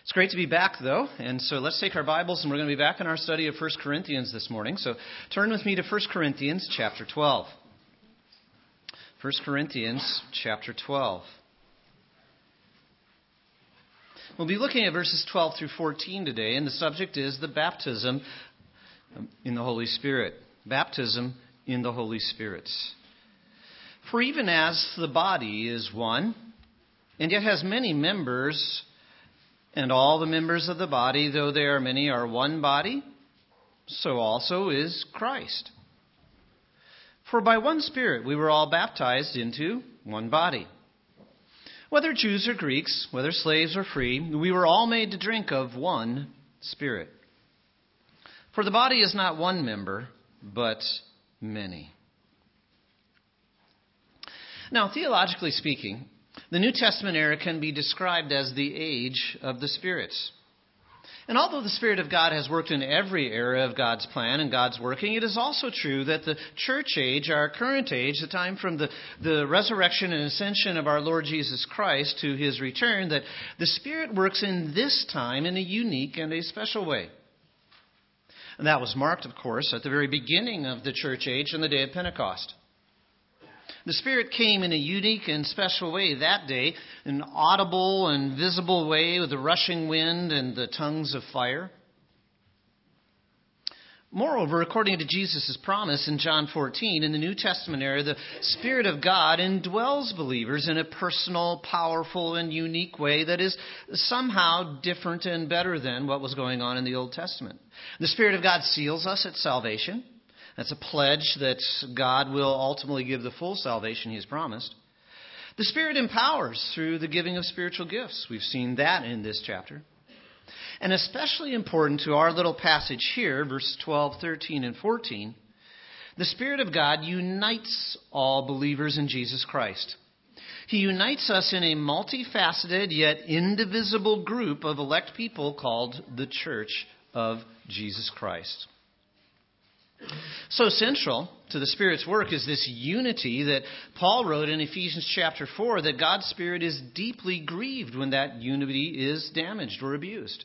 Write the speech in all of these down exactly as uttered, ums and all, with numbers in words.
It's great to be back, though, and so let's take our Bibles, and we're going to be back in our study of First Corinthians this morning. So turn with me to First Corinthians chapter twelve. First Corinthians chapter twelve. We'll be looking at verses twelve through fourteen today, and the subject is the baptism in the Holy Spirit. Baptism in the Holy Spirit. For even as the body is one, and yet has many members, and all the members of the body, though they are many, are one body, so also is Christ. For by one Spirit we were all baptized into one body. Whether Jews or Greeks, whether slaves or free, we were all made to drink of one Spirit. For the body is not one member, but many. Now, theologically speaking, the New Testament era can be described as the age of the spirits. And although the Spirit of God has worked in every era of God's plan and God's working, it is also true that the church age, our current age, the time from the, the resurrection and ascension of our Lord Jesus Christ to his return, that the Spirit works in this time in a unique and a special way. And that was marked, of course, at the very beginning of the church age on the day of Pentecost. The Spirit came in a unique and special way that day, an audible and visible way with the rushing wind and the tongues of fire. Moreover, according to Jesus' promise in John fourteen, in the New Testament era, the Spirit of God indwells believers in a personal, powerful, and unique way that is somehow different and better than what was going on in the Old Testament. The Spirit of God seals us at salvation. That's a pledge that God will ultimately give the full salvation he has promised. The Spirit empowers through the giving of spiritual gifts. We've seen that in this chapter. And especially important to our little passage here, verses twelve, thirteen, and fourteen, the Spirit of God unites all believers in Jesus Christ. He unites us in a multifaceted yet indivisible group of elect people called the Church of Jesus Christ. So central to the Spirit's work is this unity that Paul wrote in Ephesians chapter four, that God's Spirit is deeply grieved when that unity is damaged or abused.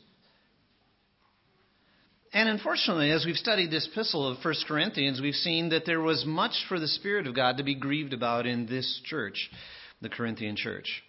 And unfortunately, as we've studied this epistle of First Corinthians, we've seen that there was much for the Spirit of God to be grieved about in this church, the Corinthian church.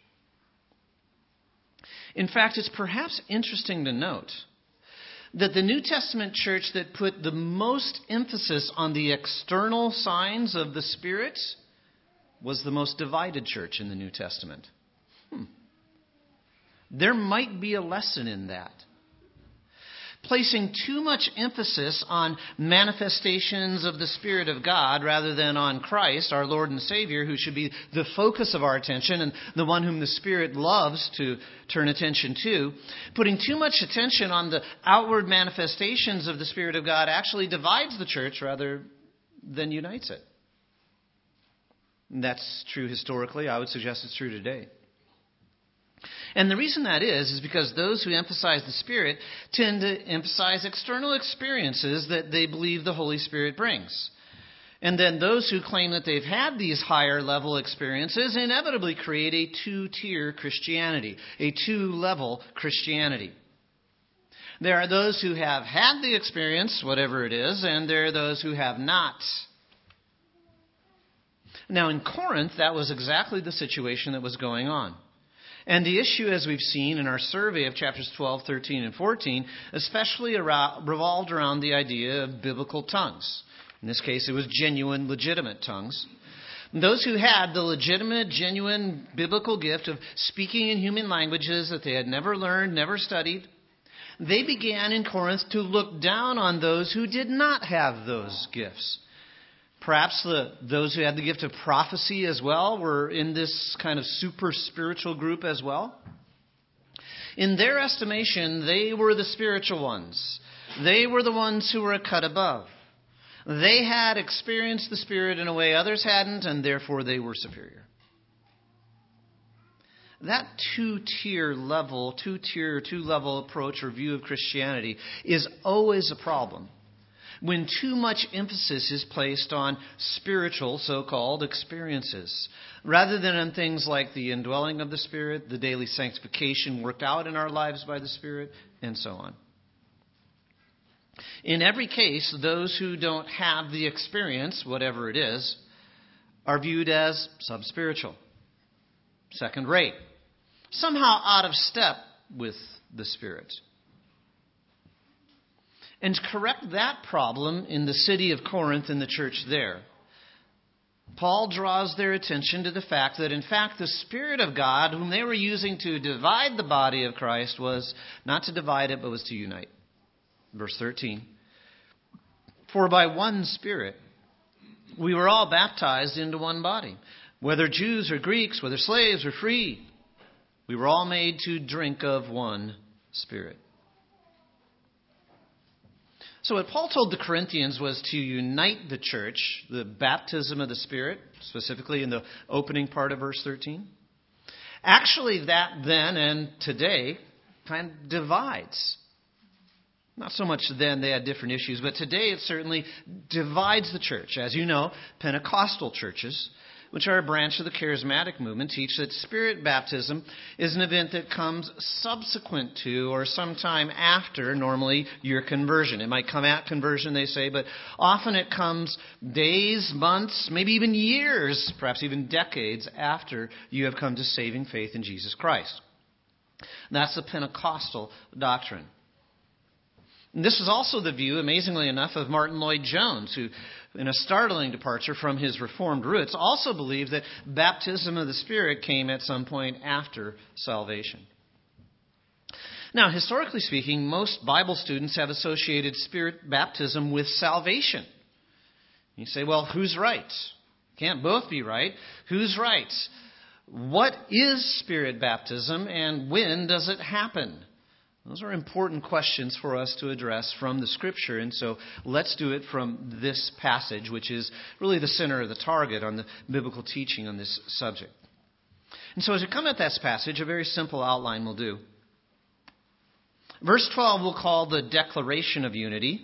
In fact, it's perhaps interesting to note that the New Testament church that put the most emphasis on the external signs of the Spirit was the most divided church in the New Testament. Hmm. There might be a lesson in that. Placing too much emphasis on manifestations of the Spirit of God rather than on Christ, our Lord and Savior, who should be the focus of our attention and the one whom the Spirit loves to turn attention to. Putting too much attention on the outward manifestations of the Spirit of God actually divides the church rather than unites it. And that's true historically. I would suggest it's true today. And the reason that is, is because those who emphasize the Spirit tend to emphasize external experiences that they believe the Holy Spirit brings. And then those who claim that they've had these higher level experiences inevitably create a two-tier Christianity, a two-level Christianity. There are those who have had the experience, whatever it is, and there are those who have not. Now in Corinth, that was exactly the situation that was going on. And the issue, as we've seen in our survey of chapters twelve, thirteen, and fourteen, especially revolved around the idea of biblical tongues. In this case, it was genuine, legitimate tongues. And those who had the legitimate, genuine, biblical gift of speaking in human languages that they had never learned, never studied, they began in Corinth to look down on those who did not have those gifts. Perhaps the, those who had the gift of prophecy as well were in this kind of super spiritual group as well. In their estimation, they were the spiritual ones. They were the ones who were a cut above. They had experienced the Spirit in a way others hadn't, and therefore they were superior. That two-tier level, two-tier, two-level approach or view of Christianity is always a problem. when too much emphasis is placed on spiritual, so-called, experiences, rather than on things like the indwelling of the Spirit, the daily sanctification worked out in our lives by the Spirit, and so on. In every case, those who don't have the experience, whatever it is, are viewed as sub-spiritual, second-rate, somehow out of step with the Spirit. And to correct that problem in the city of Corinth and the church there, Paul draws their attention to the fact that, in fact, the Spirit of God, whom they were using to divide the body of Christ, was not to divide it, but was to unite. Verse thirteen. For by one Spirit we were all baptized into one body, whether Jews or Greeks, whether slaves or free. We were all made to drink of one Spirit. So what Paul told the Corinthians was to unite the church, the baptism of the Spirit, specifically in the opening part of verse thirteen. Actually, that then and today kind of divides. Not so much then, they had different issues, but today it certainly divides the church. As you know, Pentecostal churches, which are a branch of the charismatic movement, teach that Spirit baptism is an event that comes subsequent to or sometime after, normally, your conversion. It might come at conversion, they say, but often it comes days, months, maybe even years, perhaps even decades after you have come to saving faith in Jesus Christ. That's the Pentecostal doctrine. And this is also the view, amazingly enough, of Martin Lloyd-Jones, who, in a startling departure from his Reformed roots, also believed that baptism of the Spirit came at some point after salvation. Now, historically speaking, most Bible students have associated Spirit baptism with salvation. You say, well, who's right? Can't both be right. Who's right? What is Spirit baptism, and when does it happen? Those are important questions for us to address from the Scripture, and so let's do it from this passage, which is really the center of the target on the biblical teaching on this subject. And so as we come at this passage, a very simple outline will do. Verse twelve we'll call the declaration of unity.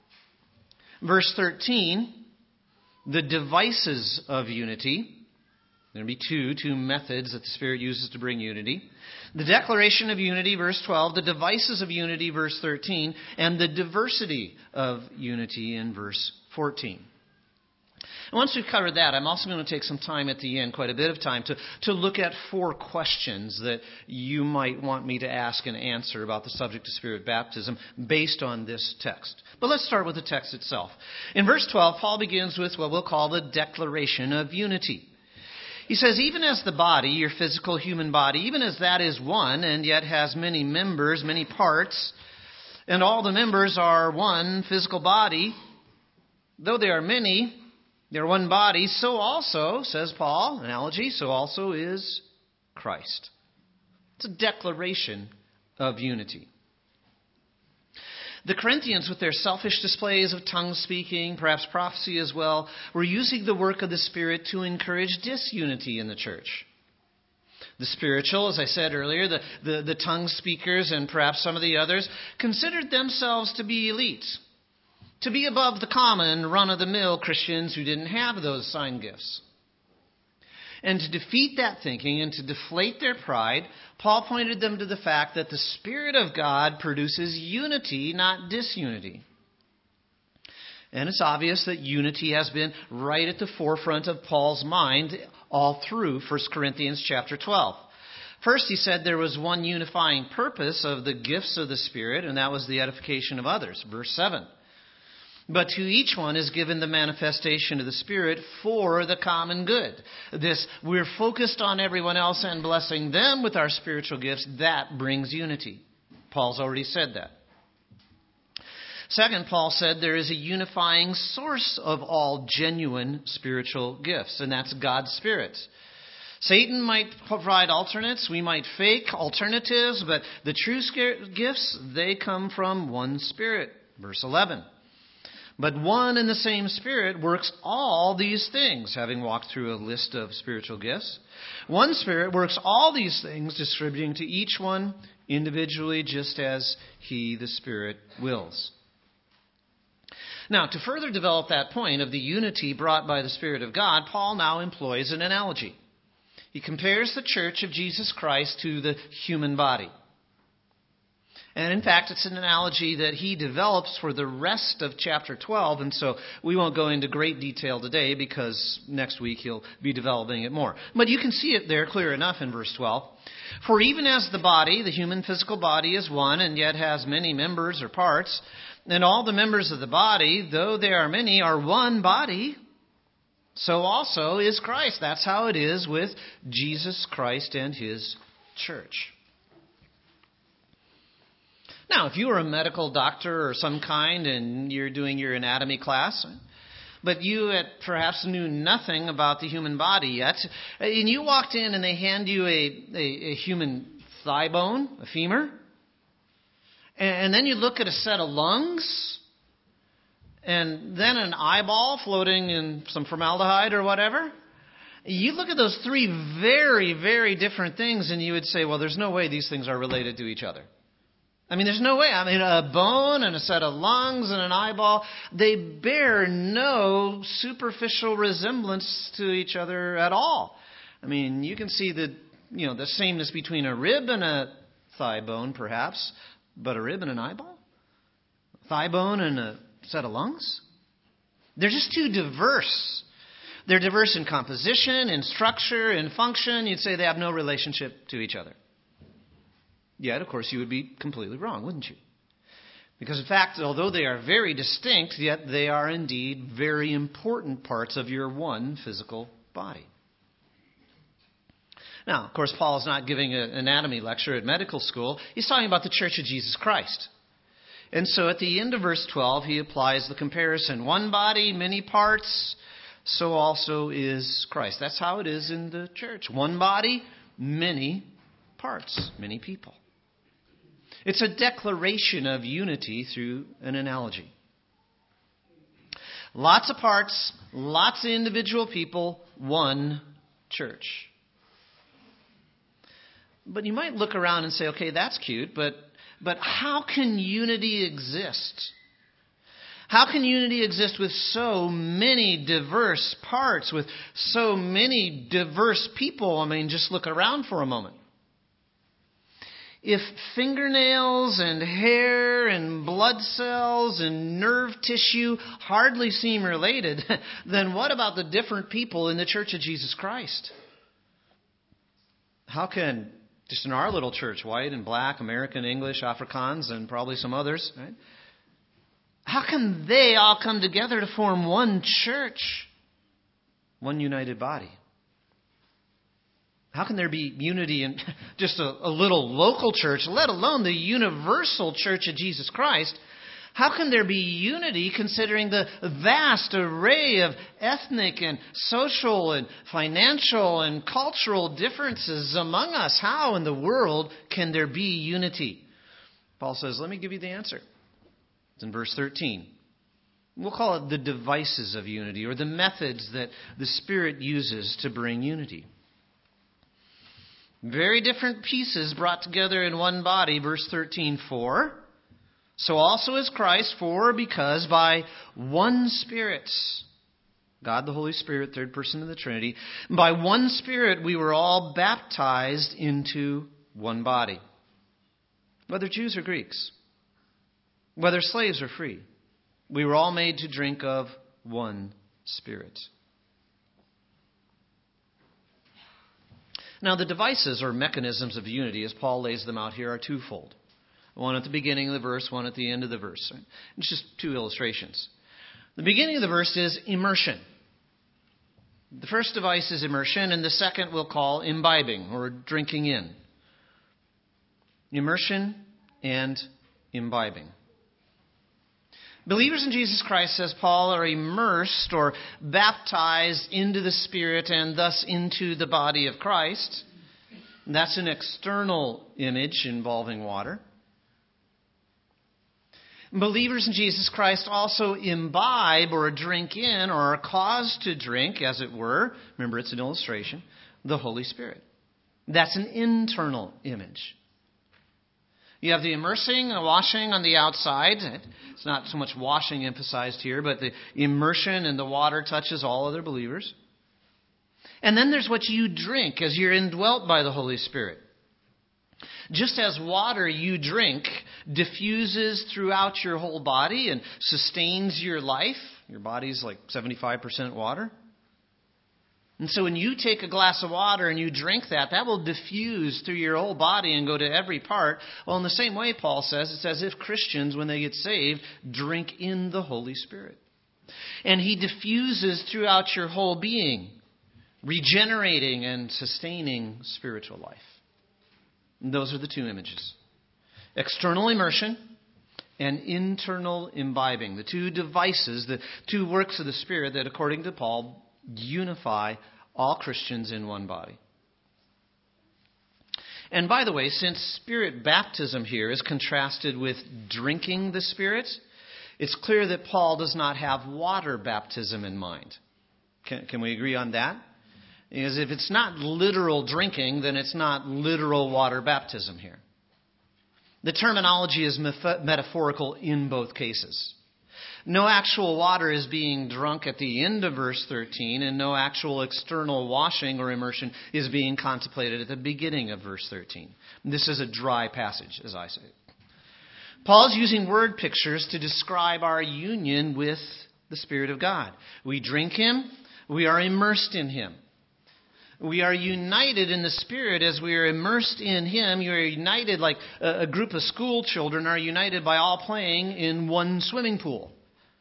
Verse thirteen, the devices of unity. There will be two, two methods that the Spirit uses to bring unity. The declaration of unity, verse twelve, the devices of unity, verse thirteen, and the diversity of unity in verse fourteen. And once we've covered that, I'm also going to take some time at the end, quite a bit of time, to, to look at four questions that you might want me to ask and answer about the subject of Spirit baptism based on this text. But let's start with the text itself. In verse twelve, Paul begins with what we'll call the declaration of unity. He says, even as the body, your physical human body, even as that is one and yet has many members, many parts, and all the members are one physical body, though they are many, they're one body, so also, says Paul, analogy, so also is Christ. It's a declaration of unity. The Corinthians, with their selfish displays of tongue-speaking, perhaps prophecy as well, were using the work of the Spirit to encourage disunity in the church. The spiritual, as I said earlier, the, the, the tongue speakers and perhaps some of the others, considered themselves to be elite, to be above the common, run-of-the-mill Christians who didn't have those sign gifts. And to defeat that thinking and to deflate their pride, Paul pointed them to the fact that the Spirit of God produces unity, not disunity. And it's obvious that unity has been right at the forefront of Paul's mind all through First Corinthians chapter twelve. First, he said there was one unifying purpose of the gifts of the Spirit, and that was the edification of others. Verse seven. But to each one is given the manifestation of the Spirit for the common good. This, we're focused on everyone else and blessing them with our spiritual gifts. That brings unity. Paul's already said that. Second, Paul said there is a unifying source of all genuine spiritual gifts, and that's God's Spirit. Satan might provide alternates. We might fake alternatives, but the true gifts, they come from one Spirit. Verse eleven. But one and the same Spirit works all these things, having walked through a list of spiritual gifts. One Spirit works all these things, distributing to each one individually, just as He, the Spirit, wills. Now, to further develop that point of the unity brought by the Spirit of God, Paul now employs an analogy. He compares the church of Jesus Christ to the human body. And in fact, it's an analogy that he develops for the rest of chapter twelve, and so we won't go into great detail today because next week he'll be developing it more. But you can see it there clear enough in verse twelve. For even as the body, the human physical body, is one and yet has many members or parts, and all the members of the body, though they are many, are one body, so also is Christ. That's how it is with Jesus Christ and his church. Now, if you were a medical doctor or some kind and you're doing your anatomy class, but you had perhaps knew nothing about the human body yet, and you walked in and they hand you a, a, a human thigh bone, a femur, and then you look at a set of lungs, and then an eyeball floating in some formaldehyde or whatever, you look at those three very, very different things and you would say, well, there's no way these things are related to each other. I mean, there's no way. I mean, a bone and a set of lungs and an eyeball, they bear no superficial resemblance to each other at all. I mean, you can see the, you know, the sameness between a rib and a thigh bone, perhaps, but a rib and an eyeball? Thigh bone and a set of lungs? They're just too diverse. They're diverse in composition, in structure, in function. You'd say they have no relationship to each other. Yet, of course, you would be completely wrong, wouldn't you? Because, in fact, although they are very distinct, yet they are indeed very important parts of your one physical body. Now, of course, Paul is not giving an anatomy lecture at medical school. He's talking about the Church of Jesus Christ. And so at the end of verse twelve, he applies the comparison. One body, many parts, so also is Christ. That's how it is in the church. One body, many parts, many people. It's a declaration of unity through an analogy. Lots of parts, lots of individual people, one church. But you might look around and say, okay, that's cute, but but how can unity exist? How can unity exist with so many diverse parts, with so many diverse people? I mean, just look around for a moment. If fingernails and hair and blood cells and nerve tissue hardly seem related, then what about the different people in the Church of Jesus Christ? How can, just in our little church, white and black, American, English, Afrikaans, and probably some others, right? How can they all come together to form one church, one united body? How can there be unity in just a, a little local church, let alone the universal Church of Jesus Christ? How can there be unity considering the vast array of ethnic and social and financial and cultural differences among us? How in the world can there be unity? Paul says, let me give you the answer. It's in verse thirteen. We'll call it the devices of unity, or the methods that the Spirit uses to bring unity. Very different pieces brought together in one body. Verse thirteen, for so also is Christ, for because by one Spirit, God the Holy Spirit, third person of the Trinity, by one Spirit we were all baptized into one body. Whether Jews or Greeks, whether slaves or free, we were all made to drink of one Spirit. Now, the devices or mechanisms of unity, as Paul lays them out here, are twofold. One at the beginning of the verse, one at the end of the verse. It's just two illustrations. The beginning of the verse is immersion. The first device is immersion, and the second we'll call imbibing, or drinking in. Immersion and imbibing. Believers in Jesus Christ, says Paul, are immersed or baptized into the Spirit and thus into the body of Christ. That's an external image involving water. Believers in Jesus Christ also imbibe or drink in or are caused to drink, as it were, remember it's an illustration, the Holy Spirit. That's an internal image. You have the immersing and washing on the outside. It's not so much washing emphasized here, but the immersion and the water touches all other believers. And then there's what you drink as you're indwelt by the Holy Spirit. Just as water you drink diffuses throughout your whole body and sustains your life, your body's like seventy-five percent water. And so when you take a glass of water and you drink that, that will diffuse through your whole body and go to every part. Well, in the same way, Paul says, it's as if Christians, when they get saved, drink in the Holy Spirit. And He diffuses throughout your whole being, regenerating and sustaining spiritual life. And those are the two images. External immersion and internal imbibing. The two devices, the two works of the Spirit that, according to Paul, unify all Christians in one body. And by the way, since Spirit baptism here is contrasted with drinking the Spirit, it's clear that Paul does not have water baptism in mind. Can, can we agree on that? Because if it's not literal drinking, then it's not literal water baptism here. The terminology is metaphorical in both cases. No actual water is being drunk at the end of verse thirteen, and no actual external washing or immersion is being contemplated at the beginning of verse thirteen. This is a dry passage, as I say. Paul's using word pictures to describe our union with the Spirit of God. We drink Him, we are immersed in Him. We are united in the Spirit as we are immersed in Him. You are united like a group of school children are united by all playing in one swimming pool.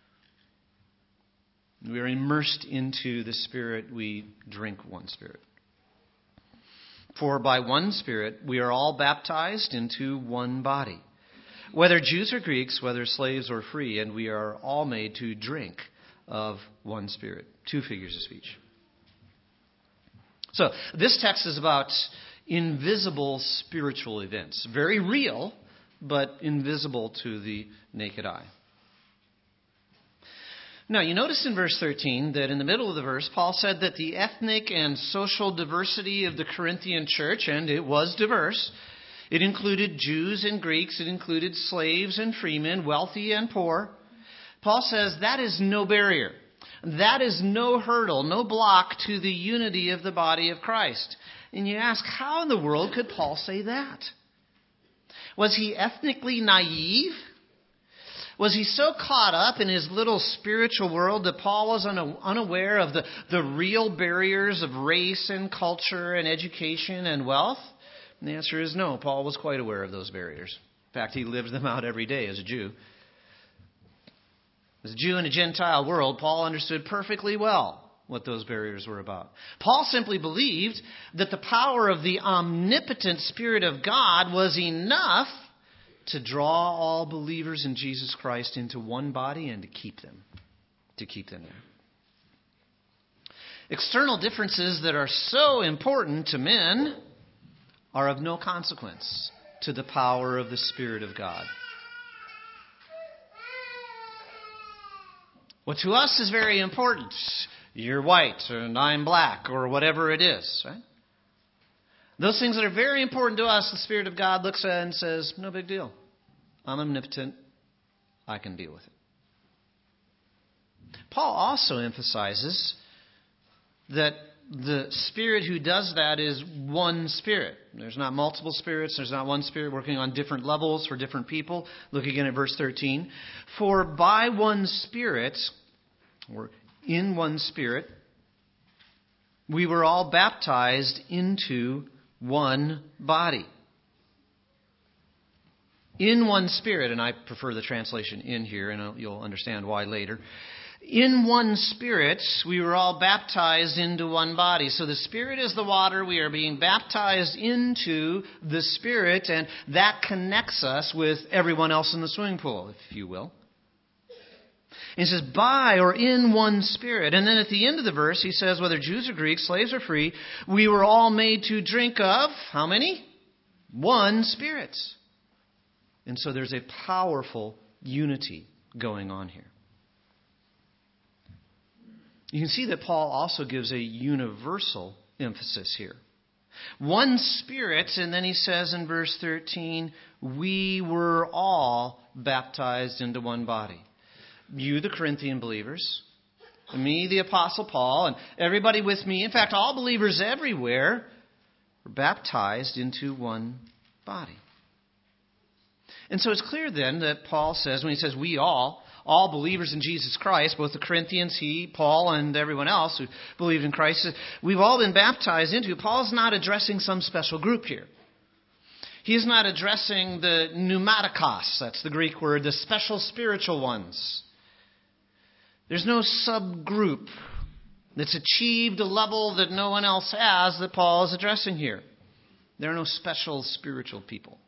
We are immersed into the Spirit. We drink one Spirit. For by one Spirit we are all baptized into one body, whether Jews or Greeks, whether slaves or free, and we are all made to drink of one Spirit. Two figures of speech. So this text is about invisible spiritual events. Very real, but invisible to the naked eye. Now, you notice in verse thirteen that in the middle of the verse, Paul said that the ethnic and social diversity of the Corinthian church, and it was diverse, it included Jews and Greeks, it included slaves and freemen, wealthy and poor. Paul says that is no barrier. That is no hurdle, no block to the unity of the body of Christ. And you ask, how in the world could Paul say that? Was he ethnically naive? Was he so caught up in his little spiritual world that Paul was unaware of the, the real barriers of race and culture and education and wealth? And the answer is no. Paul was quite aware of those barriers. In fact, he lived them out every day as a Jew. As a Jew in a Gentile world, Paul understood perfectly well what those barriers were about. Paul simply believed that the power of the omnipotent Spirit of God was enough to draw all believers in Jesus Christ into one body and to keep them, to keep them there. External differences that are so important to men are of no consequence to the power of the Spirit of God. What to us is very important. You're white and I'm black or whatever it is, right? Those things that are very important to us, the Spirit of God looks at and says, no big deal. I'm omnipotent. I can deal with it. Paul also emphasizes that the Spirit who does that is one Spirit. There's not multiple spirits. There's not one Spirit working on different levels for different people. Look again at verse thirteen. For by one Spirit, or in one Spirit, we were all baptized into one body. In one Spirit, and I prefer the translation in here, and you'll understand why later. In one Spirit, we were all baptized into one body. So the Spirit is the water. We are being baptized into the Spirit, and that connects us with everyone else in the swimming pool, if you will. He says, by or in one Spirit. And then at the end of the verse, he says, whether Jews or Greeks, slaves or free, we were all made to drink of, how many? One Spirit. And so there's a powerful unity going on here. You can see that Paul also gives a universal emphasis here. One Spirit, and then he says in verse thirteen, we were all baptized into one body. You, the Corinthian believers, me, the Apostle Paul, and everybody with me, in fact, all believers everywhere, were baptized into one body. And so it's clear then that Paul says, when he says we all, all believers in Jesus Christ, both the Corinthians, he, Paul, and everyone else who believed in Christ, we've all been baptized into. Paul's not addressing some special group here. He's not addressing the pneumatikos, that's the Greek word, the special spiritual ones. There's no subgroup that's achieved a level that no one else has that Paul is addressing here. There are no special spiritual people.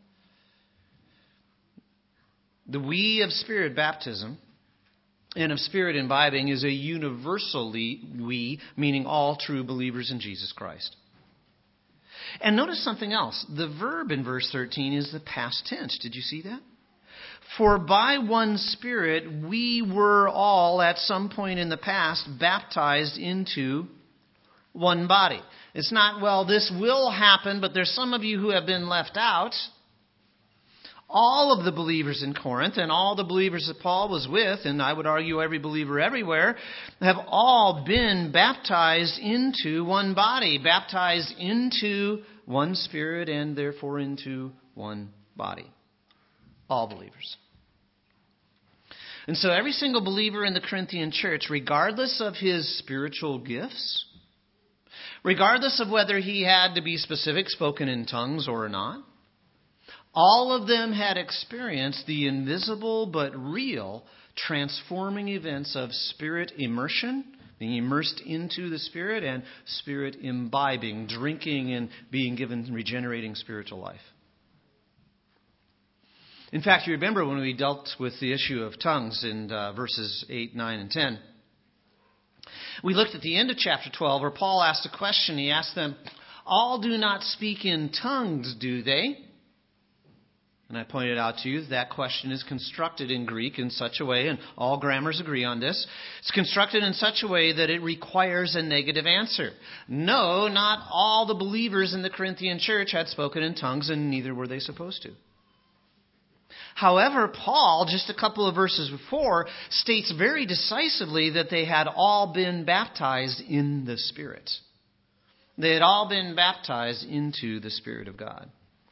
The we of Spirit baptism and of Spirit imbibing is a universally we, meaning all true believers in Jesus Christ. And notice something else. The verb in verse thirteen is the past tense. Did you see that? For by one Spirit we were all at some point in the past baptized into one body. It's not, well, this will happen, but there's some of you who have been left out. All of the believers in Corinth and all the believers that Paul was with, and I would argue every believer everywhere, have all been baptized into one body, baptized into one Spirit and therefore into one body. All believers. And so every single believer in the Corinthian church, regardless of his spiritual gifts, regardless of whether he had to be specific, spoken in tongues or not, all of them had experienced the invisible but real transforming events of Spirit immersion, being immersed into the Spirit, and Spirit imbibing, drinking and being given regenerating spiritual life. In fact, you remember when we dealt with the issue of tongues in uh, verses eight, nine, and ten. We looked at the end of chapter twelve where Paul asked a question. He asked them, all do not speak in tongues, do they? And I pointed out to you that question is constructed in Greek in such a way, and all grammars agree on this. It's constructed in such a way that it requires a negative answer. No, not all the believers in the Corinthian church had spoken in tongues, and neither were they supposed to. However, Paul, just a couple of verses before, states very decisively that they had all been baptized in the Spirit. They had all been baptized into the Spirit of God.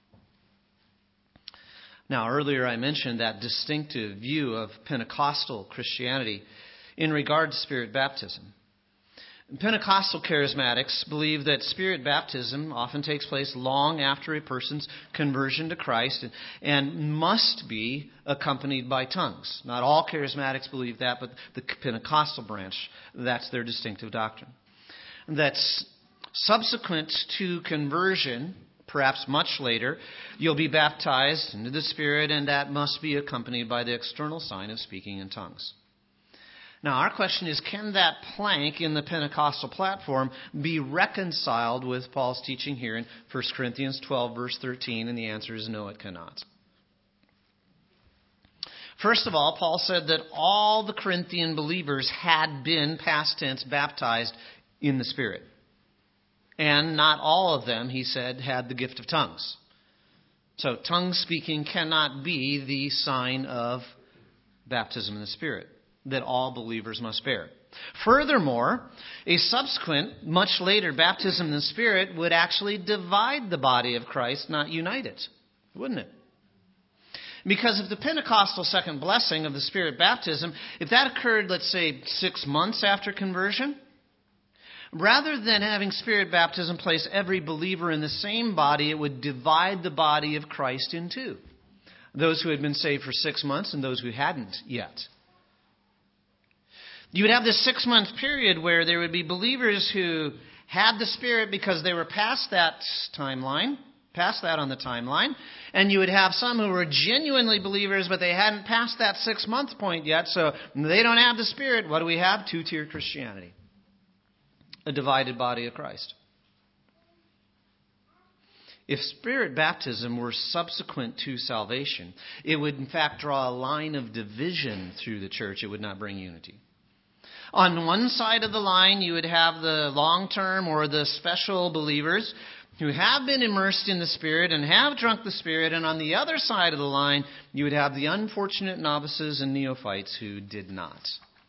Now, earlier I mentioned that distinctive view of Pentecostal Christianity in regard to Spirit baptism. Pentecostal charismatics believe that Spirit baptism often takes place long after a person's conversion to Christ and, and must be accompanied by tongues. Not all charismatics believe that, but the Pentecostal branch, that's their distinctive doctrine. That's subsequent to conversion, perhaps much later, you'll be baptized into the Spirit, and that must be accompanied by the external sign of speaking in tongues. Now, our question is, can that plank in the Pentecostal platform be reconciled with Paul's teaching here in First Corinthians twelve, verse thirteen? And the answer is no, it cannot. First of all, Paul said that all the Corinthian believers had been, past tense, baptized in the Spirit. And not all of them, he said, had the gift of tongues. So tongue speaking cannot be the sign of baptism in the Spirit that all believers must bear. Furthermore, a subsequent, much later baptism in the Spirit would actually divide the body of Christ, not unite it, wouldn't it? Because if the Pentecostal second blessing of the Spirit baptism, if that occurred, let's say, six months after conversion, rather than having Spirit baptism place every believer in the same body, it would divide the body of Christ in two. Those who had been saved for six months and those who hadn't yet. You would have this six-month period where there would be believers who had the Spirit because they were past that timeline, past that on the timeline, and you would have some who were genuinely believers, but they hadn't passed that six-month point yet, so they don't have the Spirit. What do we have? Two-tier Christianity. A divided body of Christ. If Spirit baptism were subsequent to salvation, it would in fact draw a line of division through the church. It would not bring unity. On one side of the line, you would have the long-term or the special believers who have been immersed in the Spirit and have drunk the Spirit, and on the other side of the line, you would have the unfortunate novices and neophytes who did not.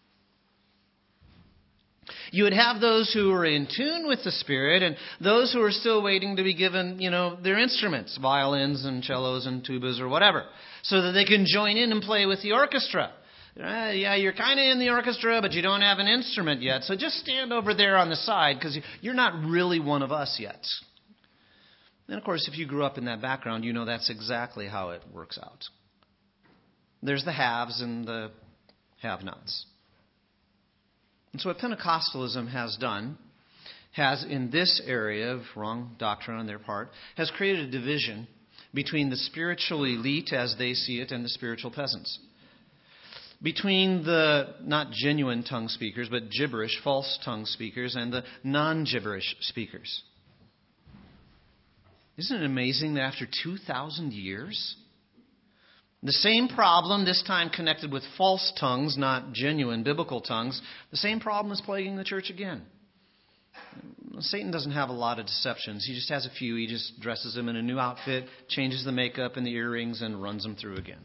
You would have those who were in tune with the Spirit and those who are still waiting to be given, you know, their instruments, violins and cellos and tubas or whatever, so that they can join in and play with the orchestra. Uh, yeah, you're kind of in the orchestra, but you don't have an instrument yet, so just stand over there on the side because you're not really one of us yet. And of course, if you grew up in that background, you know that's exactly how it works out. There's the haves and the have-nots. And so what Pentecostalism has done, has in this area of wrong doctrine on their part, has created a division between the spiritual elite as they see it and the spiritual peasants. Between the not genuine tongue speakers, but gibberish, false tongue speakers, and the non-gibberish speakers. Isn't it amazing that after two thousand years, the same problem, this time connected with false tongues, not genuine biblical tongues, the same problem is plaguing the church again. Satan doesn't have a lot of deceptions. He just has a few. He just dresses them in a new outfit, changes the makeup and the earrings, and runs them through again.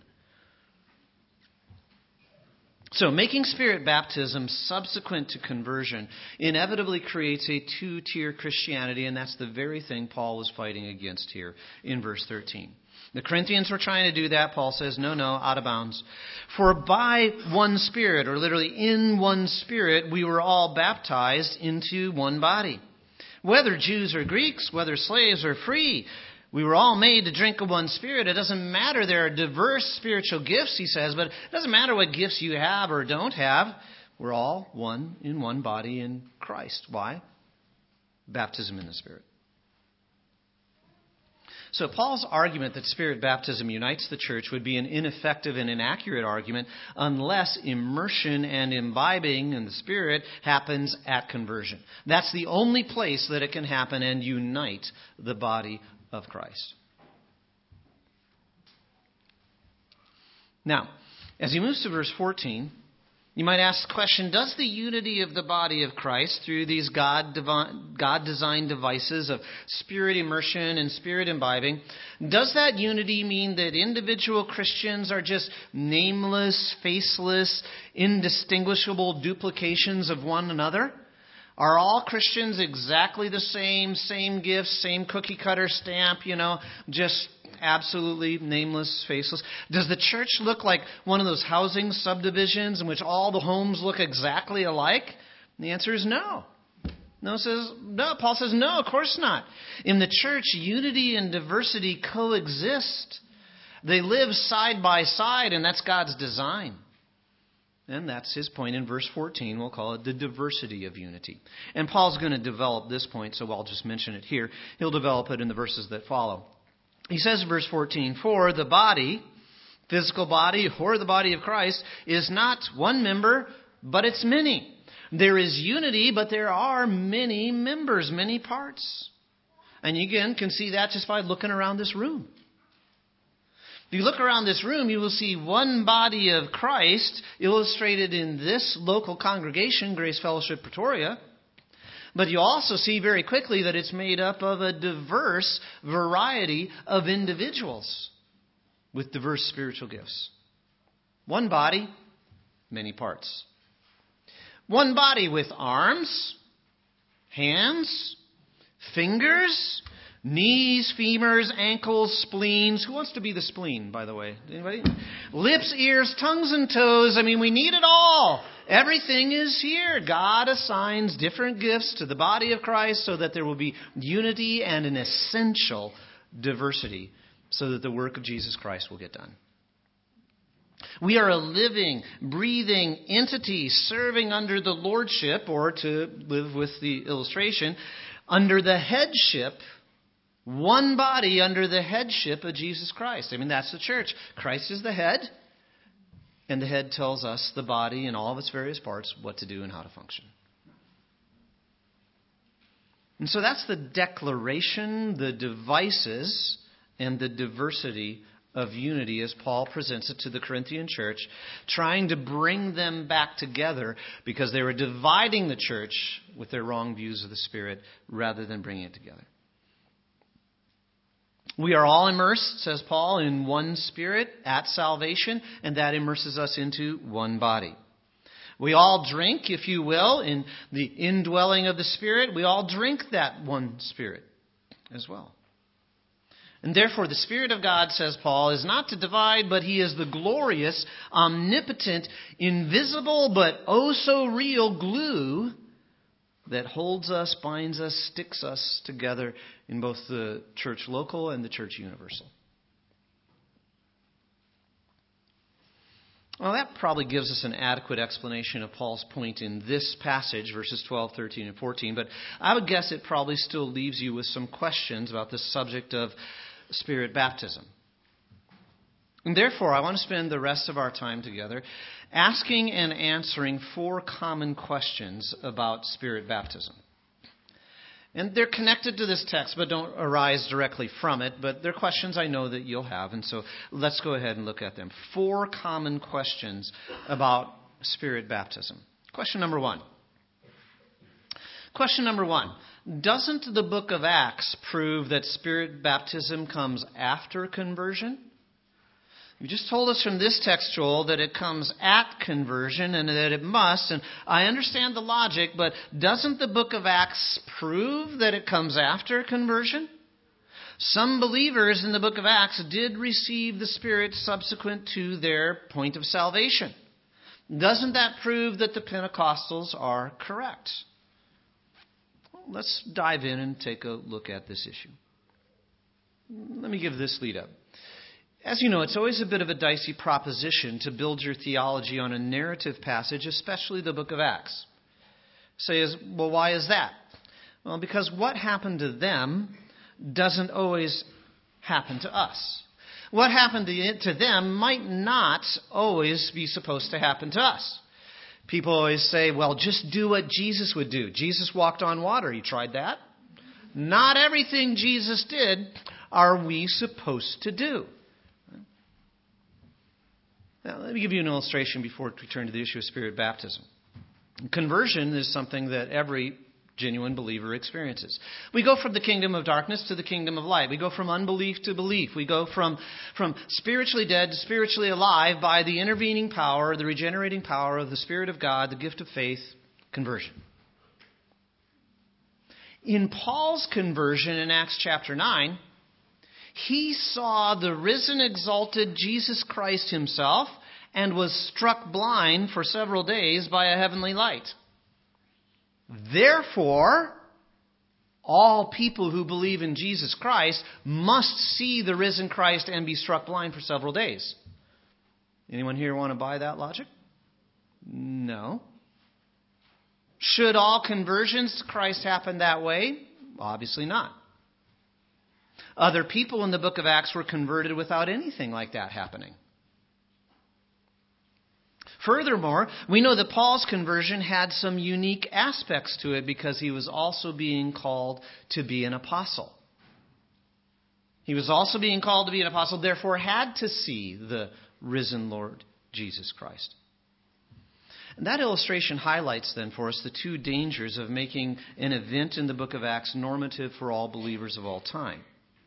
So making Spirit baptism subsequent to conversion inevitably creates a two-tier Christianity, and that's the very thing Paul was fighting against here in verse thirteen. The Corinthians were trying to do that. Paul says, no, no, out of bounds. For by one Spirit, or literally in one Spirit, we were all baptized into one body. Whether Jews or Greeks, whether slaves or free, we were all made to drink of one Spirit. It doesn't matter. There are diverse spiritual gifts, he says, but it doesn't matter what gifts you have or don't have. We're all one in one body in Christ. Why? Baptism in the Spirit. So Paul's argument that Spirit baptism unites the church would be an ineffective and inaccurate argument unless immersion and imbibing in the Spirit happens at conversion. That's the only place that it can happen and unite the body of Christ. Now, as he moves to verse fourteen, you might ask the question, does the unity of the body of Christ through these God divine, God-designed devices of Spirit immersion and Spirit imbibing, does that unity mean that individual Christians are just nameless, faceless, indistinguishable duplications of one another? Are all Christians exactly the same, same gifts, same cookie cutter stamp, you know, just absolutely nameless, faceless? Does the church look like one of those housing subdivisions in which all the homes look exactly alike? And the answer is no. No, says no. Paul says no, of course not. In the church, unity and diversity coexist. They live side by side, and that's God's design. And that's his point in verse fourteen. We'll call it the diversity of unity. And Paul's going to develop this point, so I'll just mention it here. He'll develop it in the verses that follow. He says in verse fourteen, for the body, physical body, or the body of Christ, is not one member, but it's many. There is unity, but there are many members, many parts. And you again can see that just by looking around this room. If you look around this room, you will see one body of Christ illustrated in this local congregation, Grace Fellowship Pretoria. But you also see very quickly that it's made up of a diverse variety of individuals with diverse spiritual gifts. One body, many parts. One body with arms, hands, fingers, knees, femurs, ankles, spleens. Who wants to be the spleen, by the way? Anybody? Lips, ears, tongues, and toes. I mean, we need it all. Everything is here. God assigns different gifts to the body of Christ so that there will be unity and an essential diversity so that the work of Jesus Christ will get done. We are a living, breathing entity serving under the lordship, or to live with the illustration, under the headship, one body under the headship of Jesus Christ. I mean, that's the church. Christ is the head, and the head tells us, the body and all of its various parts, what to do and how to function. And so that's the declaration, the devices, and the diversity of unity as Paul presents it to the Corinthian church, trying to bring them back together because they were dividing the church with their wrong views of the Spirit rather than bringing it together. We are all immersed, says Paul, in one Spirit at salvation, and that immerses us into one body. We all drink, if you will, in the indwelling of the Spirit. We all drink that one Spirit as well. And therefore, the Spirit of God, says Paul, is not to divide, but He is the glorious, omnipotent, invisible, but oh so real glue that holds us, binds us, sticks us together in both the church local and the church universal. Well, that probably gives us an adequate explanation of Paul's point in this passage, verses twelve, thirteen, and fourteen. But I would guess it probably still leaves you with some questions about the subject of Spirit baptism. And therefore, I want to spend the rest of our time together asking and answering four common questions about Spirit baptism. And they're connected to this text, but don't arise directly from it. But they're questions I know that you'll have. And so let's go ahead and look at them. Four common questions about Spirit baptism. Question number one. Question number one. Doesn't the book of Acts prove that Spirit baptism comes after conversion? You just told us from this text, Joel, that it comes at conversion and that it must. And I understand the logic, but doesn't the book of Acts prove that it comes after conversion? Some believers in the book of Acts did receive the Spirit subsequent to their point of salvation. Doesn't that prove that the Pentecostals are correct? Well, let's dive in and take a look at this issue. Let me give this lead up. As you know, it's always a bit of a dicey proposition to build your theology on a narrative passage, especially the book of Acts. Say, well, why is that? Well, because what happened to them doesn't always happen to us. What happened to them might not always be supposed to happen to us. People always say, well, just do what Jesus would do. Jesus walked on water. You tried that? Not everything Jesus did are we supposed to do. Now, let me give you an illustration before we turn to the issue of Spirit baptism. Conversion is something that every genuine believer experiences. We go from the kingdom of darkness to the kingdom of light. We go from unbelief to belief. We go from, from spiritually dead to spiritually alive by the intervening power, the regenerating power of the Spirit of God, the gift of faith, conversion. In Paul's conversion in Acts chapter nine, he saw the risen, exalted Jesus Christ himself and was struck blind for several days by a heavenly light. Therefore, all people who believe in Jesus Christ must see the risen Christ and be struck blind for several days. Anyone here want to buy that logic? No. Should all conversions to Christ happen that way? Obviously not. Other people in the book of Acts were converted without anything like that happening. Furthermore, we know that Paul's conversion had some unique aspects to it because he was also being called to be an apostle. He was also being called to be an apostle, therefore had to see the risen Lord Jesus Christ. And that illustration highlights then for us the two dangers of making an event in the book of Acts normative for all believers of all time.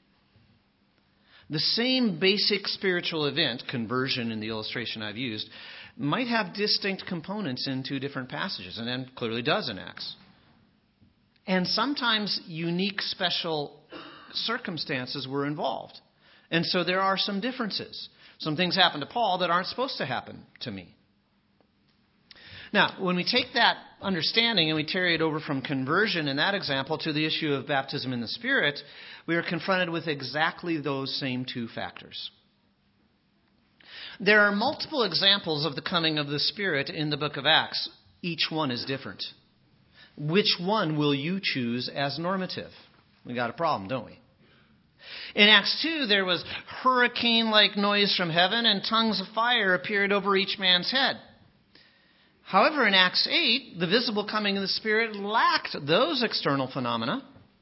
The same basic spiritual event, conversion in the illustration I've used, might have distinct components in two different passages, and then clearly does in Acts. And sometimes unique special circumstances were involved. And so there are some differences. Some things happen to Paul that aren't supposed to happen to me. Now, when we take that understanding and we carry it over from conversion in that example to the issue of baptism in the Spirit, we are confronted with exactly those same two factors. There are multiple examples of the coming of the Spirit in the book of Acts. Each one is different. Which one will you choose as normative? We got a problem, don't we? In Acts two, there was hurricane-like noise from heaven and tongues of fire appeared over each man's head. However, in Acts eight, the visible coming of the Spirit lacked those external phenomena.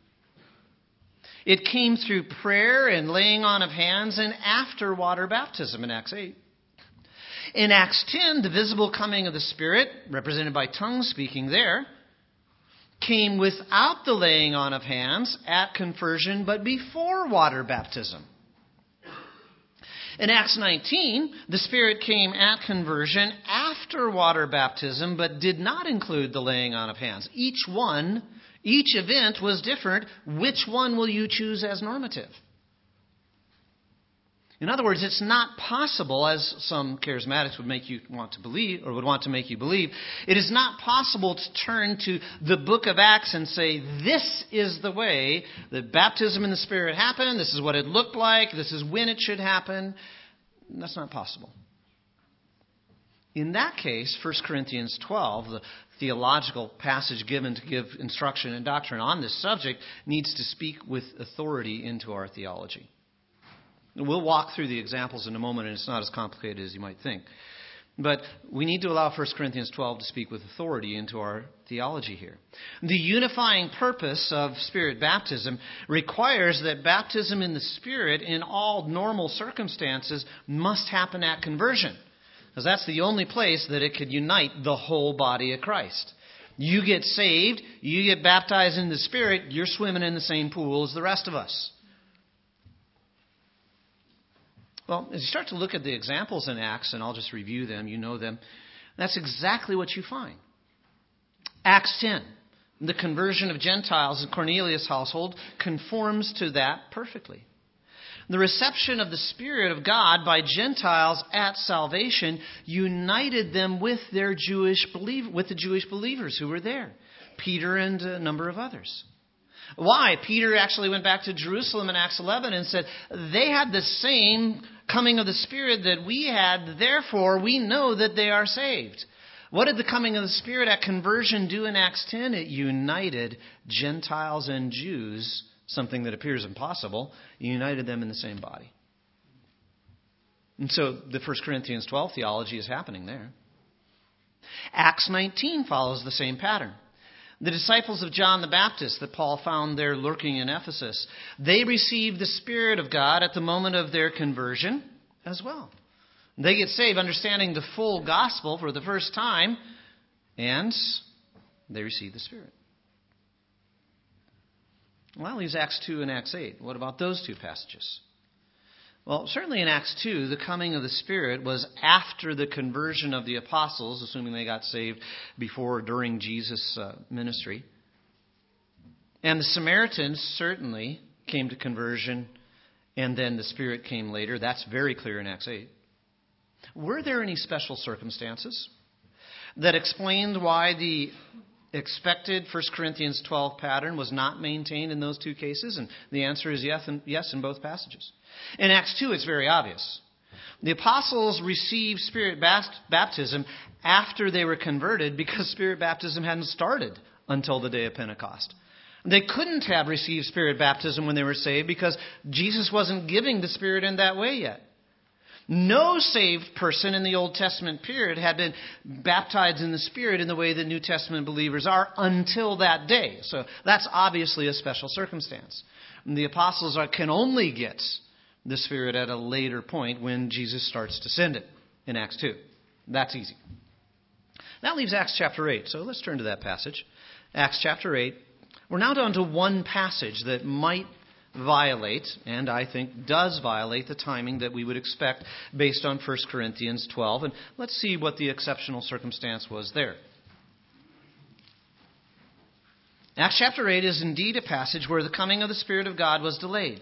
It came through prayer and laying on of hands and after water baptism in Acts eight. In Acts ten, the visible coming of the Spirit, represented by tongue speaking there, came without the laying on of hands at conversion, but before water baptism. In Acts nineteen, the Spirit came at conversion after water baptism, but did not include the laying on of hands. Each one, each event was different. Which one will you choose as normative? In other words, it's not possible, as some charismatics would make you want to believe, or would want to make you believe, it is not possible to turn to the book of Acts and say, this is the way that baptism in the Spirit happened, this is what it looked like, this is when it should happen. That's not possible. In that case, First Corinthians twelve, the theological passage given to give instruction and doctrine on this subject, needs to speak with authority into our theology. We'll walk through the examples in a moment, and it's not as complicated as you might think. But we need to allow First Corinthians twelve to speak with authority into our theology here. The unifying purpose of Spirit baptism requires that baptism in the Spirit in all normal circumstances must happen at conversion, because that's the only place that it could unite the whole body of Christ. You get saved, you get baptized in the Spirit, you're swimming in the same pool as the rest of us. Well, as you start to look at the examples in Acts, and I'll just review them, you know them, that's exactly what you find. Acts ten, the conversion of Gentiles in Cornelius' household conforms to that perfectly. The reception of the Spirit of God by Gentiles at salvation united them with their Jewish believer, with the Jewish believers who were there, Peter and a number of others. Why? Peter actually went back to Jerusalem in Acts eleven and said, they had the same coming of the Spirit that we had, therefore we know that they are saved. What did the coming of the Spirit at conversion do in Acts ten? It united Gentiles and Jews, something that appears impossible. It united them in the same body. And so the First Corinthians twelve theology is happening there. Acts nineteen follows the same pattern. The disciples of John the Baptist that Paul found there lurking in Ephesus, they received the Spirit of God at the moment of their conversion as well. They get saved understanding the full gospel for the first time, and they receive the Spirit. Well, that leaves Acts two and Acts eight. What about those two passages? Well, certainly in Acts two, the coming of the Spirit was after the conversion of the apostles, assuming they got saved before or during Jesus' uh, ministry. And the Samaritans certainly came to conversion, and then the Spirit came later. That's very clear in Acts eight. Were there any special circumstances that explained why the expected First Corinthians twelve pattern was not maintained in those two cases? And the answer is yes, and yes in both passages. In Acts two, it's very obvious. The apostles received Spirit baptism after they were converted because Spirit baptism hadn't started until the day of Pentecost. They couldn't have received Spirit baptism when they were saved because Jesus wasn't giving the Spirit in that way yet. No saved person in the Old Testament period had been baptized in the Spirit in the way that New Testament believers are until that day. So that's obviously a special circumstance. And the apostles are, can only get the Spirit at a later point when Jesus starts to send it in Acts two. That's easy. That leaves Acts chapter eight. So let's turn to that passage. Acts chapter eight. We're now down to one passage that might violate, and I think does violate, the timing that we would expect based on First Corinthians twelve. And let's see what the exceptional circumstance was there. Acts chapter eight is indeed a passage where the coming of the Spirit of God was delayed.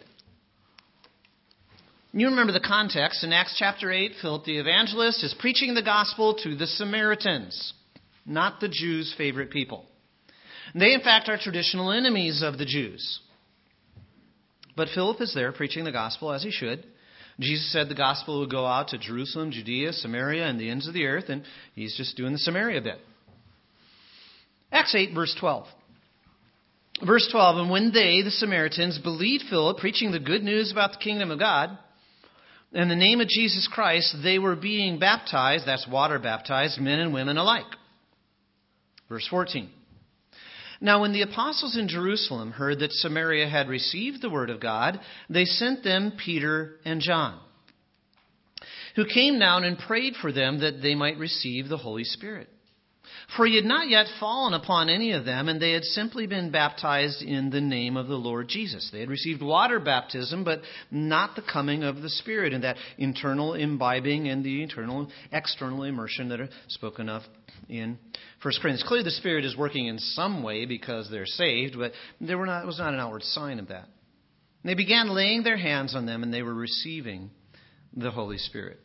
You remember the context. In Acts chapter eight, Philip the evangelist is preaching the gospel to the Samaritans, not the Jews' favorite people. They, in fact, are traditional enemies of the Jews. But Philip is there preaching the gospel as he should. Jesus said the gospel would go out to Jerusalem, Judea, Samaria, and the ends of the earth, and he's just doing the Samaria bit. Acts eight, verse twelve. Verse twelve, and when they, the Samaritans, believed Philip preaching the good news about the kingdom of God, in the name of Jesus Christ, they were being baptized, that's water baptized, men and women alike. Verse fourteen. Now when the apostles in Jerusalem heard that Samaria had received the word of God, they sent them Peter and John, who came down and prayed for them that they might receive the Holy Spirit. For he had not yet fallen upon any of them, and they had simply been baptized in the name of the Lord Jesus. They had received water baptism, but not the coming of the Spirit, and that internal imbibing and the internal external immersion that are spoken of in First Corinthians. Clearly the Spirit is working in some way because they're saved, but there were not, it was not an outward sign of that. And they began laying their hands on them, and they were receiving the Holy Spirit.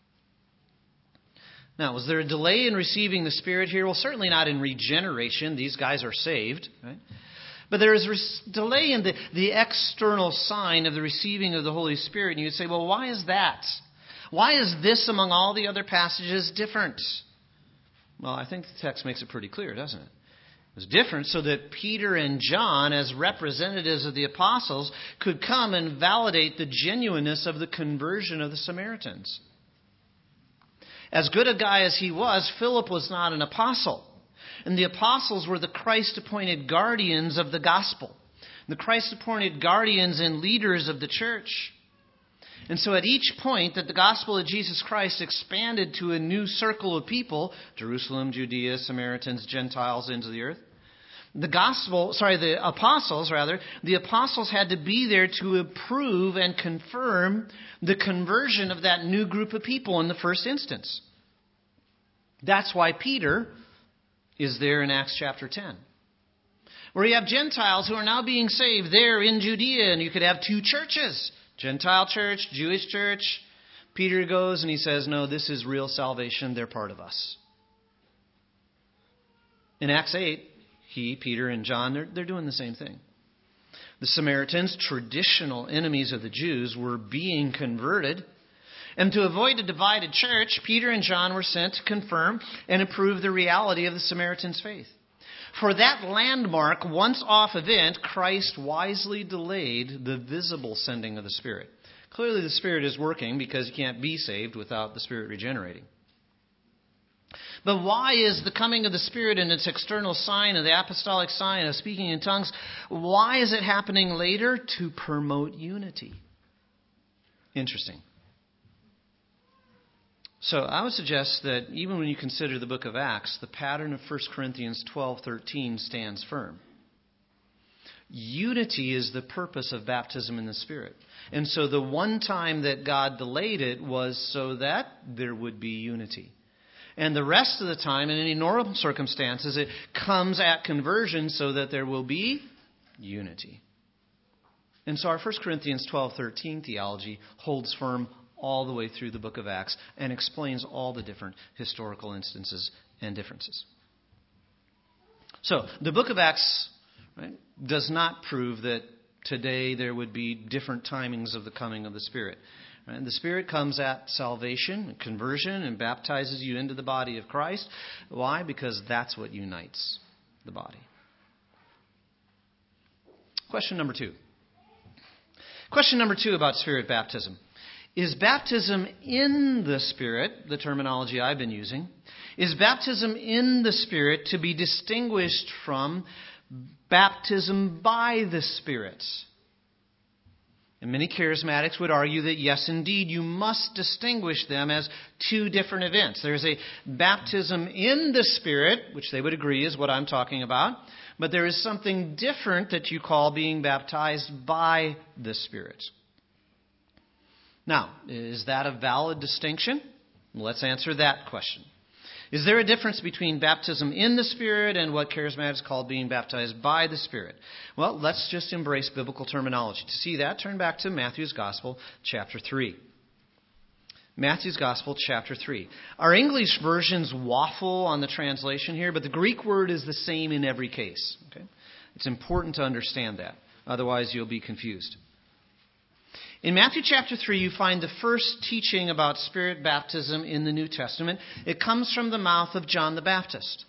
Now, was there a delay in receiving the Spirit here? Well, certainly not in regeneration. These guys are saved, right? But there is a delay in the, the external sign of the receiving of the Holy Spirit. And you'd say, well, why is that? Why is this among all the other passages different? Well, I think the text makes it pretty clear, doesn't it? It was different so that Peter and John, as representatives of the apostles, could come and validate the genuineness of the conversion of the Samaritans. As good a guy as he was, Philip was not an apostle. And the apostles were the Christ-appointed guardians of the gospel. The Christ-appointed guardians and leaders of the church. And so at each point that the gospel of Jesus Christ expanded to a new circle of people, Jerusalem, Judea, Samaritans, Gentiles, ends of the earth, the gospel, sorry, the apostles, rather, the apostles had to be there to approve and confirm the conversion of that new group of people in the first instance. That's why Peter is there in Acts chapter ten, where you have Gentiles who are now being saved there in Judea, and you could have two churches, Gentile church, Jewish church. Peter goes and he says, no, this is real salvation. They're part of us. In Acts eight, he, Peter, and John, they're, they're doing the same thing. The Samaritans, traditional enemies of the Jews, were being converted. And to avoid a divided church, Peter and John were sent to confirm and approve the reality of the Samaritans' faith. For that landmark, once-off event, Christ wisely delayed the visible sending of the Spirit. Clearly the Spirit is working because you can't be saved without the Spirit regenerating. But why is the coming of the Spirit and its external sign of the apostolic sign of speaking in tongues, why is it happening later? To promote unity. Interesting. So I would suggest that even when you consider the book of Acts, the pattern of First Corinthians twelve thirteen stands firm. Unity is the purpose of baptism in the Spirit. And so the one time that God delayed it was so that there would be unity. And the rest of the time, in any normal circumstances, it comes at conversion so that there will be unity. And so our First Corinthians twelve thirteen theology holds firm all the way through the book of Acts and explains all the different historical instances and differences. So the book of Acts, right, does not prove that today there would be different timings of the coming of the Spirit. Right? The Spirit comes at salvation, conversion, and baptizes you into the body of Christ. Why? Because that's what unites the body. Question number two. Question number two about Spirit baptism. Is baptism in the Spirit, the terminology I've been using, is baptism in the Spirit to be distinguished from baptism by the Spirit? And many charismatics would argue that yes, indeed, you must distinguish them as two different events. There's a baptism in the Spirit, which they would agree is what I'm talking about, but there is something different that you call being baptized by the Spirit. Now, is that a valid distinction? Let's answer that question. Is there a difference between baptism in the Spirit and what charismatics call being baptized by the Spirit? Well, let's just embrace biblical terminology. To see that, turn back to Matthew's Gospel, chapter three. Matthew's Gospel, chapter three. Our English versions waffle on the translation here, but the Greek word is the same in every case. Okay? It's important to understand that. Otherwise, you'll be confused. In Matthew chapter three, you find the first teaching about Spirit baptism in the New Testament. It comes from the mouth of John the Baptist.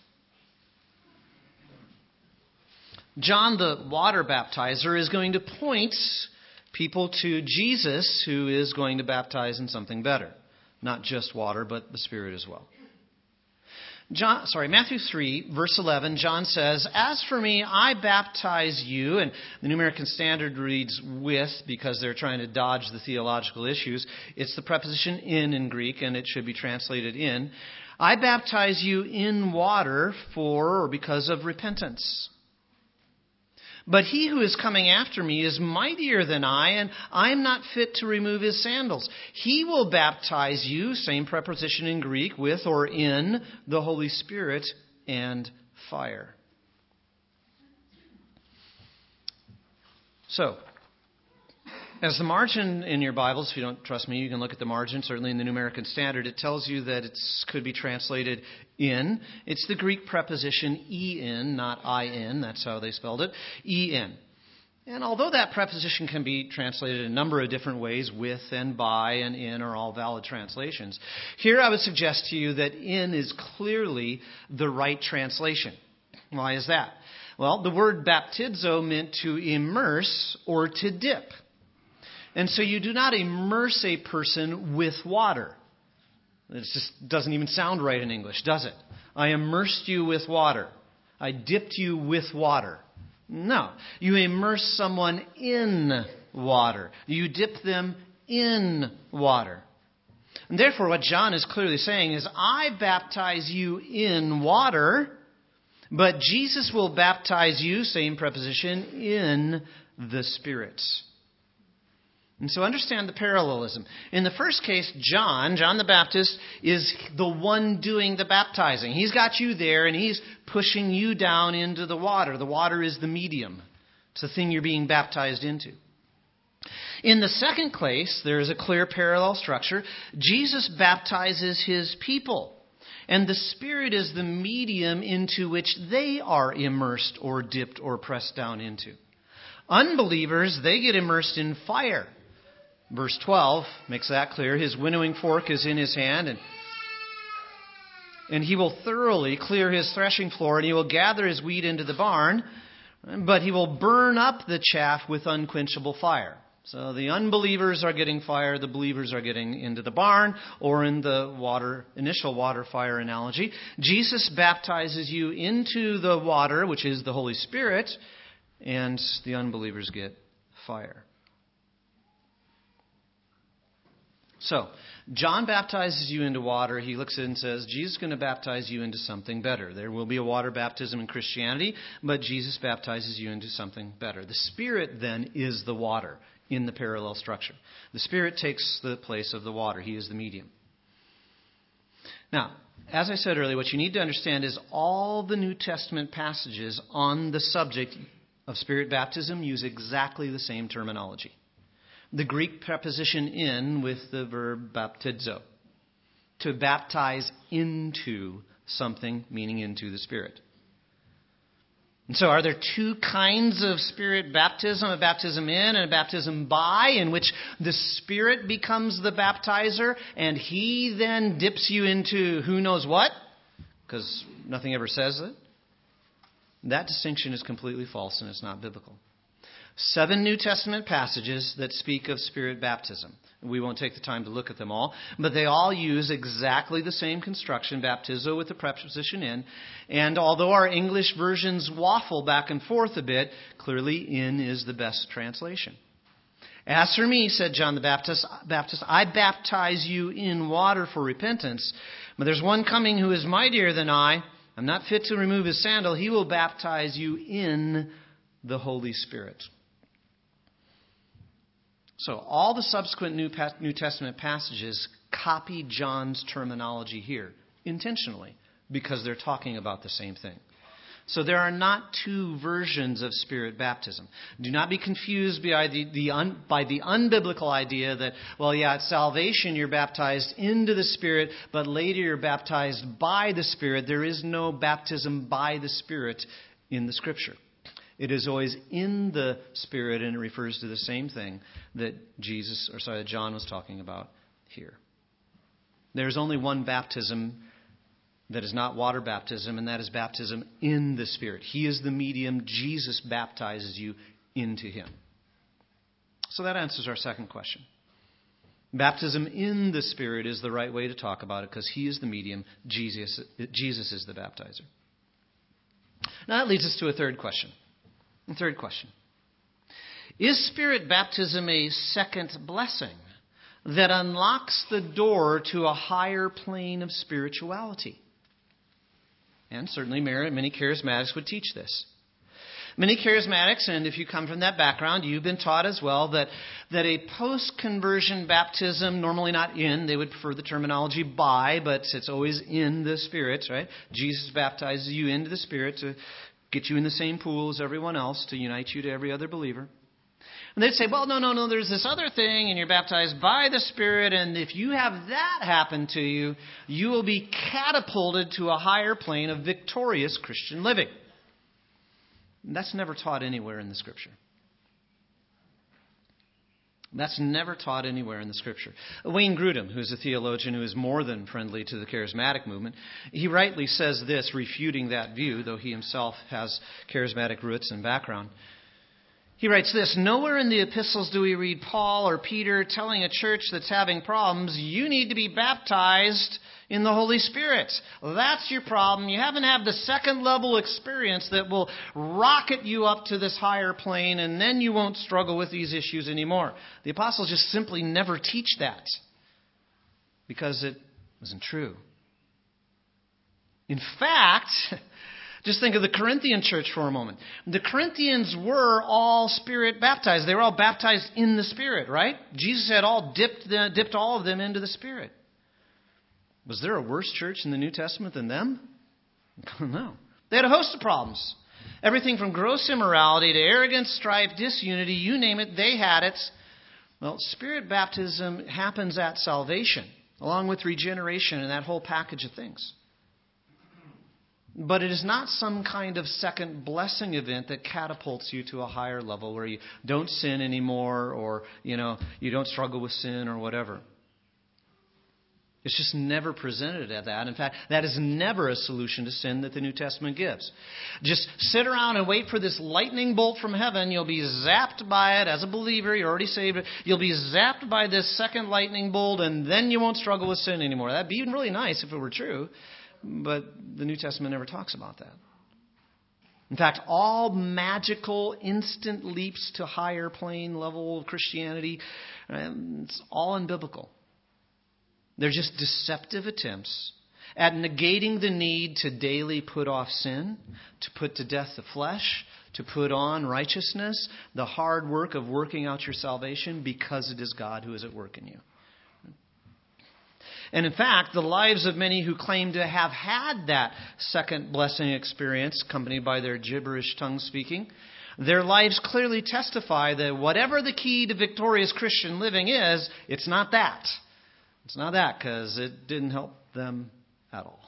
John the water baptizer is going to point people to Jesus, who is going to baptize in something better. Not just water, but the Spirit as well. John, sorry, Matthew three, verse eleven, John says, "As for me, I baptize you," and the New American Standard reads "with" because they're trying to dodge the theological issues. It's the preposition "in" in Greek, and it should be translated "in." "I baptize you in water for," or because of, "repentance. But he who is coming after me is mightier than I, and I am not fit to remove his sandals. He will baptize you," same preposition in Greek, "with," or "in," the Holy Spirit and fire. So, as the margin in your Bibles, if you don't trust me, you can look at the margin. Certainly in the New American Standard, it tells you that it could be translated "in." It's the Greek preposition "in," not "I N." That's how they spelled it. "In." And although that preposition can be translated a number of different ways, "with" and "by" and "in" are all valid translations, here I would suggest to you that "in" is clearly the right translation. Why is that? Well, the word baptizo meant to immerse or to dip. And so you do not immerse a person with water. It just doesn't even sound right in English, does it? I immersed you with water. I dipped you with water. No. You immerse someone in water. You dip them in water. And therefore, what John is clearly saying is, I baptize you in water, but Jesus will baptize you, same preposition, in the Spirit. And so understand the parallelism. In the first case, John, John the Baptist, is the one doing the baptizing. He's got you there and he's pushing you down into the water. The water is the medium. It's the thing you're being baptized into. In the second case, there is a clear parallel structure. Jesus baptizes his people, and the Spirit is the medium into which they are immersed or dipped or pressed down into. Unbelievers, they get immersed in fire. Verse twelve makes that clear. His winnowing fork is in his hand, and, and he will thoroughly clear his threshing floor, and he will gather his wheat into the barn, but he will burn up the chaff with unquenchable fire. So the unbelievers are getting fire, the believers are getting into the barn, or in the water, initial water fire analogy. Jesus baptizes you into the water, which is the Holy Spirit, and the unbelievers get fire. So, John baptizes you into water. He looks at it and says, Jesus is going to baptize you into something better. There will be a water baptism in Christianity, but Jesus baptizes you into something better. The Spirit, then, is the water in the parallel structure. The Spirit takes the place of the water. He is the medium. Now, as I said earlier, what you need to understand is all the New Testament passages on the subject of Spirit baptism use exactly the same terminology. The Greek preposition "in" with the verb baptizo. To baptize into something, meaning into the Spirit. And so are there two kinds of Spirit baptism? A baptism in and a baptism by, in which the Spirit becomes the baptizer and He then dips you into who knows what? Because nothing ever says it. That distinction is completely false and it's not biblical. Seven New Testament passages that speak of Spirit baptism. We won't take the time to look at them all, but they all use exactly the same construction, baptizo with the preposition in. And although our English versions waffle back and forth a bit, clearly "in" is the best translation. As for me, said John the Baptist, Baptist, I baptize you in water for repentance, but there's one coming who is mightier than I. I'm not fit to remove his sandal. He will baptize you in the Holy Spirit. So all the subsequent New, New Testament passages copy John's terminology here intentionally because they're talking about the same thing. So there are not two versions of Spirit baptism. Do not be confused by the, the un, by the unbiblical idea that, well, yeah, at salvation you're baptized into the Spirit, but later you're baptized by the Spirit. There is no baptism by the Spirit in the Scripture. It is always in the Spirit, and it refers to the same thing that Jesus, or sorry, that John was talking about here. There's only one baptism that is not water baptism, and that is baptism in the Spirit. He is the medium. Jesus baptizes you into Him. So that answers our second question. Baptism in the Spirit is the right way to talk about it because He is the medium. Jesus, Jesus is the baptizer. Now that leads us to a third question. A third question. Is Spirit baptism a second blessing that unlocks the door to a higher plane of spirituality? And certainly many charismatics would teach this. Many charismatics, and if you come from that background, you've been taught as well that, that a post-conversion baptism, normally not in, they would prefer the terminology by, but it's always in the Spirit, right? Jesus baptizes you into the Spirit to get you in the same pool as everyone else, to unite you to every other believer. And they'd say, well, no, no, no, there's this other thing, and you're baptized by the Spirit, and if you have that happen to you, you will be catapulted to a higher plane of victorious Christian living. That's never taught anywhere in the Scripture. That's never taught anywhere in the Scripture. Wayne Grudem, who's a theologian who is more than friendly to the charismatic movement, he rightly says this, refuting that view, though he himself has charismatic roots and background. He writes this, nowhere in the epistles do we read Paul or Peter telling a church that's having problems, you need to be baptized in the Holy Spirit. That's your problem. You haven't had the second level experience that will rocket you up to this higher plane, and then you won't struggle with these issues anymore. The apostles just simply never teach that because it wasn't true. In fact, just think of the Corinthian church for a moment. The Corinthians were all Spirit baptized. They were all baptized in the Spirit, right? Jesus had all dipped the, dipped all of them into the Spirit. Was there a worse church in the New Testament than them? No. They had a host of problems. Everything from gross immorality to arrogance, strife, disunity, you name it, they had it. Well, Spirit baptism happens at salvation, along with regeneration and that whole package of things. But it is not some kind of second blessing event that catapults you to a higher level where you don't sin anymore or, you know, you don't struggle with sin or whatever. It's just never presented at that. In fact, that is never a solution to sin that the New Testament gives. Just sit around and wait for this lightning bolt from heaven. You'll be zapped by it as a believer. You're already saved. You'll be zapped by this second lightning bolt, and then you won't struggle with sin anymore. That'd be really nice if it were true, but the New Testament never talks about that. In fact, all magical, instant leaps to higher plane level of Christianity, it's all unbiblical. They're just deceptive attempts at negating the need to daily put off sin, to put to death the flesh, to put on righteousness, the hard work of working out your salvation because it is God who is at work in you. And in fact, the lives of many who claim to have had that second blessing experience, accompanied by their gibberish tongue speaking, their lives clearly testify that whatever the key to victorious Christian living is, it's not that. It's not that, because it didn't help them at all.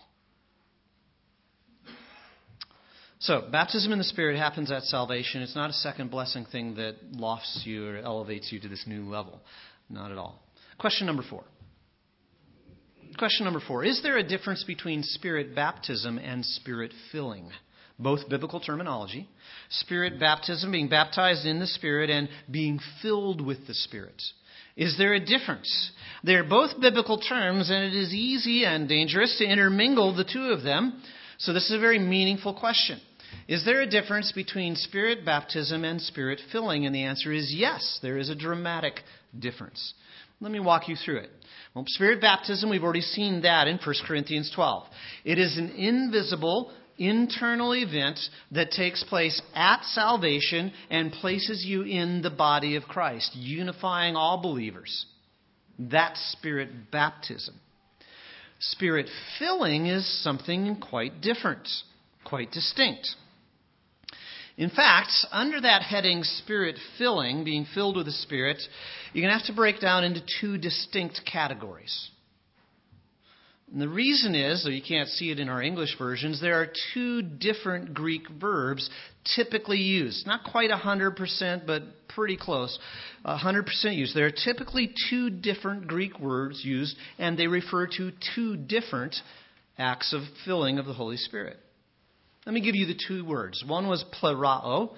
So, baptism in the Spirit happens at salvation. It's not a second blessing thing that lofts you or elevates you to this new level. Not at all. Question number four. Question number four. Is there a difference between Spirit baptism and Spirit filling? Both biblical terminology. Spirit baptism, being baptized in the Spirit, and being filled with the Spirit. Is there a difference? They're both biblical terms, and it is easy and dangerous to intermingle the two of them. So this is a very meaningful question. Is there a difference between Spirit baptism and Spirit filling? And the answer is yes, there is a dramatic difference. Let me walk you through it. Well, Spirit baptism, we've already seen that in First Corinthians twelve. It is an invisible, internal event that takes place at salvation and places you in the body of Christ, unifying all believers. That's Spirit baptism. Spirit filling is something quite different, quite distinct. In fact, under that heading, Spirit filling, being filled with the Spirit, you're going to have to break down into two distinct categories. And the reason is, though you can't see it in our English versions, there are two different Greek verbs typically used. Not quite one hundred percent, but pretty close. one hundred percent used. There are typically two different Greek words used, and they refer to two different acts of filling of the Holy Spirit. Let me give you the two words. One was plerao,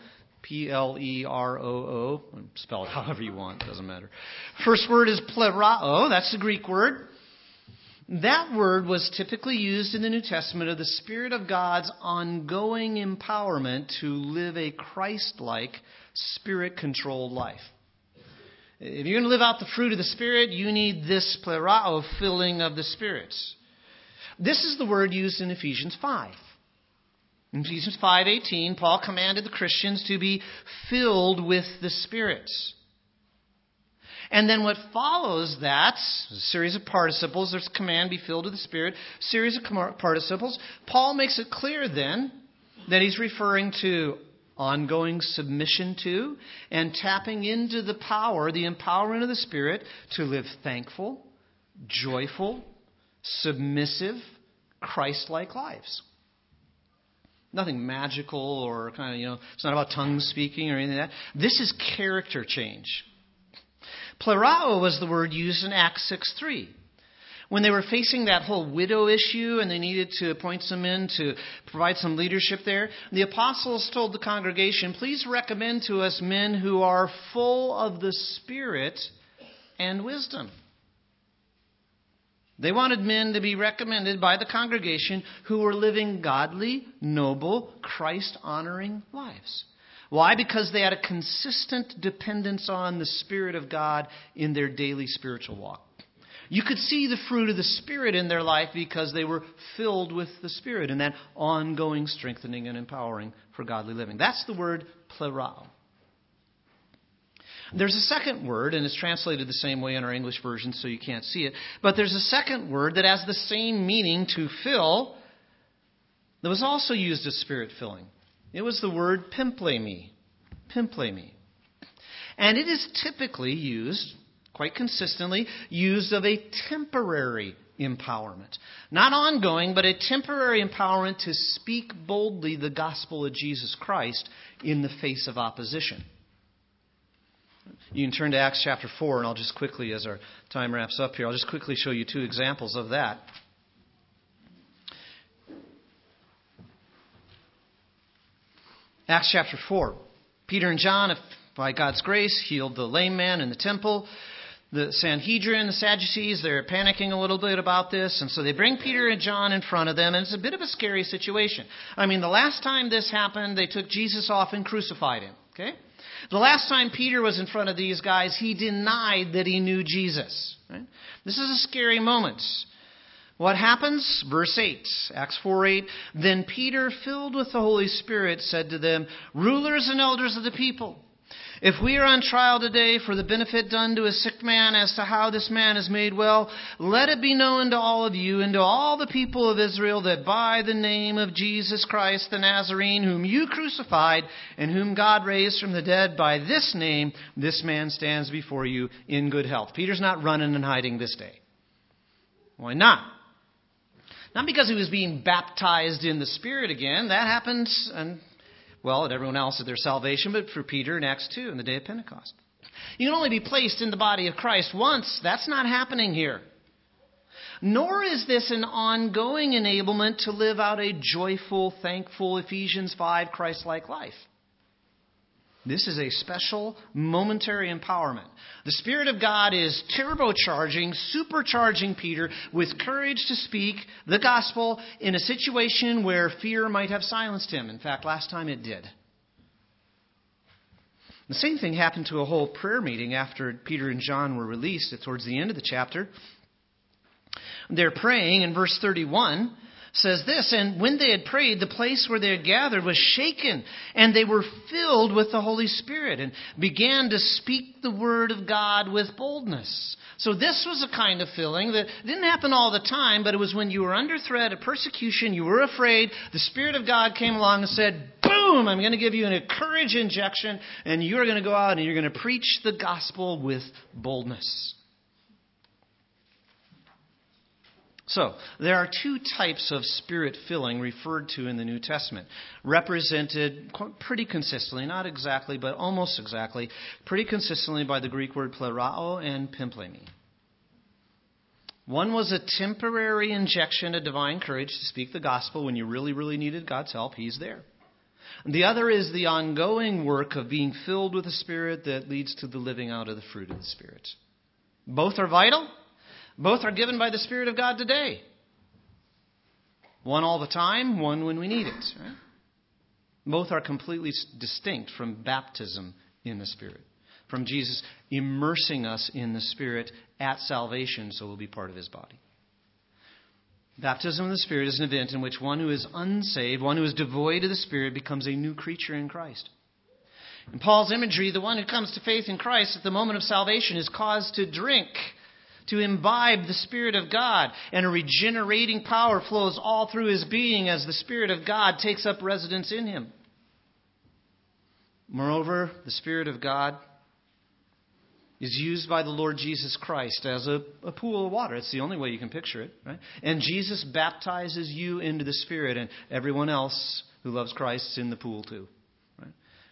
P L E R O O. Spell it however you want. Doesn't matter. First word is plerao. That's the Greek word. That word was typically used in the New Testament of the Spirit of God's ongoing empowerment to live a Christ-like, Spirit-controlled life. If you're going to live out the fruit of the Spirit, you need this plerao, filling of the Spirit. This is the word used in Ephesians five. In Ephesians five eighteen, Paul commanded the Christians to be filled with the Spirit. And then what follows that, a series of participles, there's command, be filled with the Spirit, series of participles. Paul makes it clear then that he's referring to ongoing submission to and tapping into the power, the empowerment of the Spirit to live thankful, joyful, submissive, Christ-like lives. Nothing magical or kind of, you know, it's not about tongue speaking or anything like that. This is character change. Plerao was the word used in Acts six three. When they were facing that whole widow issue and they needed to appoint some men to provide some leadership there, the apostles told the congregation, please recommend to us men who are full of the Spirit and wisdom. They wanted men to be recommended by the congregation who were living godly, noble, Christ-honoring lives. Why? Because they had a consistent dependence on the Spirit of God in their daily spiritual walk. You could see the fruit of the Spirit in their life because they were filled with the Spirit and that ongoing strengthening and empowering for godly living. That's the word plerao. There's a second word, and it's translated the same way in our English version, so you can't see it. But there's a second word that has the same meaning, to fill, that was also used as Spirit filling. It was the word pimplemi. Pimplemi. And it is typically used, quite consistently, used of a temporary empowerment. Not ongoing, but a temporary empowerment to speak boldly the gospel of Jesus Christ in the face of opposition. You can turn to Acts chapter four, and I'll just quickly, as our time wraps up here, I'll just quickly show you two examples of that. Acts chapter four. Peter and John, by God's grace, healed the lame man in the temple. The Sanhedrin, the Sadducees, they're panicking a little bit about this. And so they bring Peter and John in front of them. And it's a bit of a scary situation. I mean, the last time this happened, they took Jesus off and crucified him. Okay? The last time Peter was in front of these guys, he denied that he knew Jesus. Right? This is a scary moment. What happens? Verse eight, Acts four eight. Then Peter, filled with the Holy Spirit, said to them, rulers and elders of the people, if we are on trial today for the benefit done to a sick man as to how this man is made well, let it be known to all of you and to all the people of Israel that by the name of Jesus Christ the Nazarene, whom you crucified and whom God raised from the dead, by this name, this man stands before you in good health. Peter's not running and hiding this day. Why not? Not because he was being baptized in the Spirit again. That happens, and well, at everyone else at their salvation, but for Peter in Acts two, in the day of Pentecost. You can only be placed in the body of Christ once. That's not happening here. Nor is this an ongoing enablement to live out a joyful, thankful Ephesians five Christ-like life. This is a special, momentary empowerment. The Spirit of God is turbocharging, supercharging Peter with courage to speak the gospel in a situation where fear might have silenced him. In fact, last time it did. The same thing happened to a whole prayer meeting after Peter and John were released towards the end of the chapter. They're praying, and verse thirty-one says this, and when they had prayed, the place where they had gathered was shaken, and they were filled with the Holy Spirit and began to speak the word of God with boldness. So this was a kind of filling that didn't happen all the time, but it was when you were under threat of persecution, you were afraid, the Spirit of God came along and said, boom, I'm going to give you a courage injection, and you're going to go out and you're going to preach the gospel with boldness. So, there are two types of Spirit filling referred to in the New Testament, represented pretty consistently, not exactly, but almost exactly, pretty consistently by the Greek word plerao and pimplemi. One was a temporary injection of divine courage to speak the gospel when you really, really needed God's help. He's there. And the other is the ongoing work of being filled with the Spirit that leads to the living out of the fruit of the Spirit. Both are vital. Both are given by the Spirit of God today. One all the time, one when we need it. Right? Both are completely distinct from baptism in the Spirit. From Jesus immersing us in the Spirit at salvation so we'll be part of His body. Baptism of the Spirit is an event in which one who is unsaved, one who is devoid of the Spirit, becomes a new creature in Christ. In Paul's imagery, the one who comes to faith in Christ at the moment of salvation is caused to drink, to imbibe the Spirit of God, and a regenerating power flows all through his being as the Spirit of God takes up residence in him. Moreover, the Spirit of God is used by the Lord Jesus Christ as a, a pool of water. It's the only way you can picture it, right? And Jesus baptizes you into the Spirit, and everyone else who loves Christ is in the pool too, right?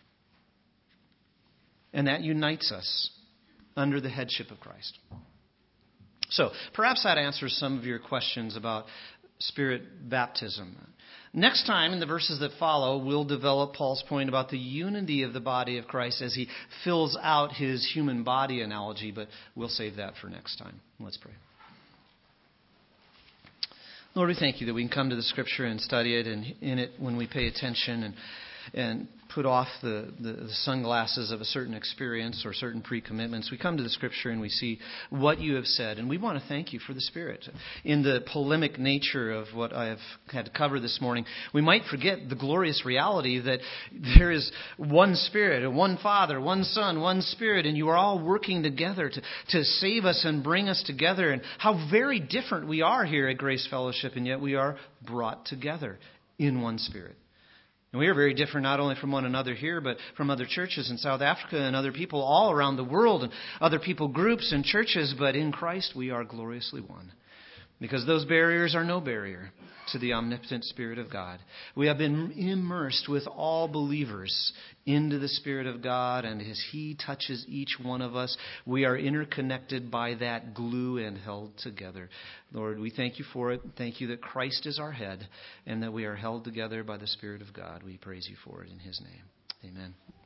And that unites us under the headship of Christ. So, perhaps that answers some of your questions about Spirit baptism. Next time, in the verses that follow, we'll develop Paul's point about the unity of the body of Christ as he fills out his human body analogy, but we'll save that for next time. Let's pray. Lord, we thank you that we can come to the Scripture and study it, and in it, when we pay attention and and put off the, the, the sunglasses of a certain experience or certain pre-commitments, we come to the Scripture and we see what you have said. And we want to thank you for the Spirit. In the polemic nature of what I have had to cover this morning, we might forget the glorious reality that there is one Spirit, one Father, one Son, one Spirit, and you are all working together to, to save us and bring us together. And how very different we are here at Grace Fellowship, and yet we are brought together in one Spirit. And we are very different not only from one another here, but from other churches in South Africa and other people all around the world and other people groups and churches. But in Christ we are gloriously one. Because those barriers are no barrier to the omnipotent Spirit of God. We have been immersed with all believers into the Spirit of God, and as He touches each one of us, we are interconnected by that glue and held together. Lord, we thank you for it. Thank you that Christ is our head and that we are held together by the Spirit of God. We praise you for it in His name. Amen.